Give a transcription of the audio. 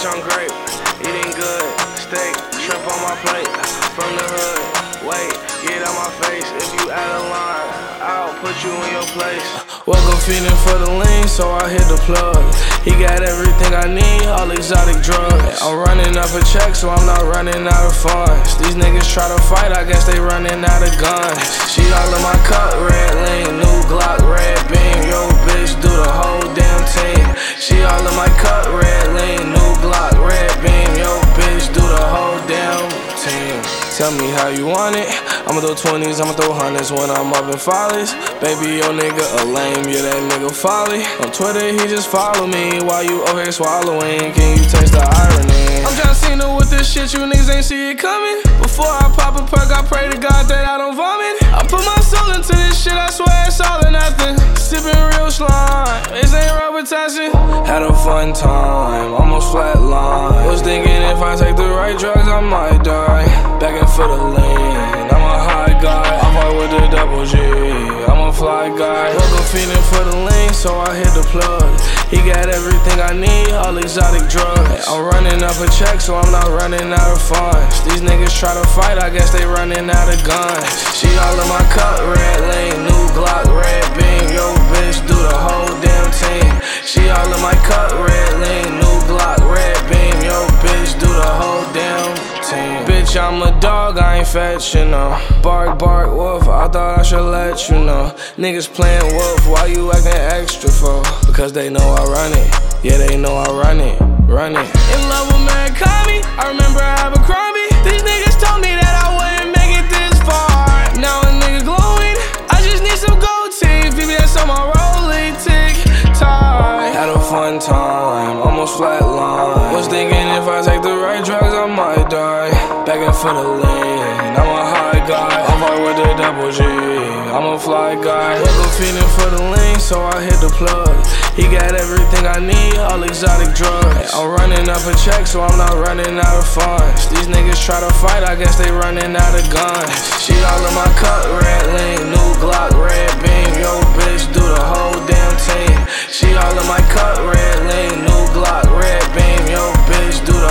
bitch, I'm great. Eating good, steak, shrimp on my plate. From the hood, wait, get out my face. If you out of line, I'll put you in your place. Woke up feeling for the lean, so I hit the plug. He got everything I need, all exotic drugs. I'm running up a check, so I'm not running out of funds. These niggas try to fight, I guess they running out of guns. She all in my cup, red lean, new Glock, red beam. Yo, bitch, do the whole damn team. She all in my cup, red lean, new Glock, red beam. Yo, bitch, do the whole damn team. Tell me how you want it. I'ma throw 20s, I'ma throw hundreds when I'm up in follies. Baby, yo nigga a lame, yeah that nigga folly. On Twitter, he just follow me while you over here swallowing. Can you taste the irony? I'm tryna see no with this shit, you niggas ain't see it coming. Before I pop a perk, I pray to God that I don't vomit. I put my soul into this shit, I swear it's all or nothing. Sipping real slime, this ain't rubber testing. Had a fun time, almost flatline. Was thinking if I take the right drugs, I might die. Begging for the lean, I'm a high guy. I fuck with the double G, I'm a fly guy. Woke up feeling for the lean, so I hit the plug. He got everything I need, all exotic drugs. I'm running up a check, so I'm not running out of funds. These niggas try to fight, I guess they running out of guns. She all in my cup, red lean, new Glock, red beam. Yo, bitch, do the whole damn team. She all in my cup, red lean, new Glock, red beam. Yo, bitch, do the whole damn team. Bitch, I'm a dog, I ain't fat, you know. Bark, bark, wolf, I thought I should let you know. Niggas playing wolf, why you acting extra for? Because they know I run it, yeah, they know I run it, run it. In love with Murakami, I remember Abercrombie. These niggas told me that I wouldn't make it this far. Now a nigga glowing, I just need some gold teeth. VVS on my rolling tick tie. Had a fun time, almost flatline. Was thinking if I take the right drugs, I might die. Begging for the lean, I'm a high guy. I fuck with the double G, I'm a fly guy. Woke up feeling for the lean, so I hit the plug. He got everything I need, all exotic drugs. I'm running up a check, so I'm not running out of funds. These niggas try to fight, I guess they running out of guns. She all in my cup, red lean, new Glock, red beam. Yo, bitch, do the whole damn team. She all in my cup, red lean, new Glock, red beam. Yo, bitch, do the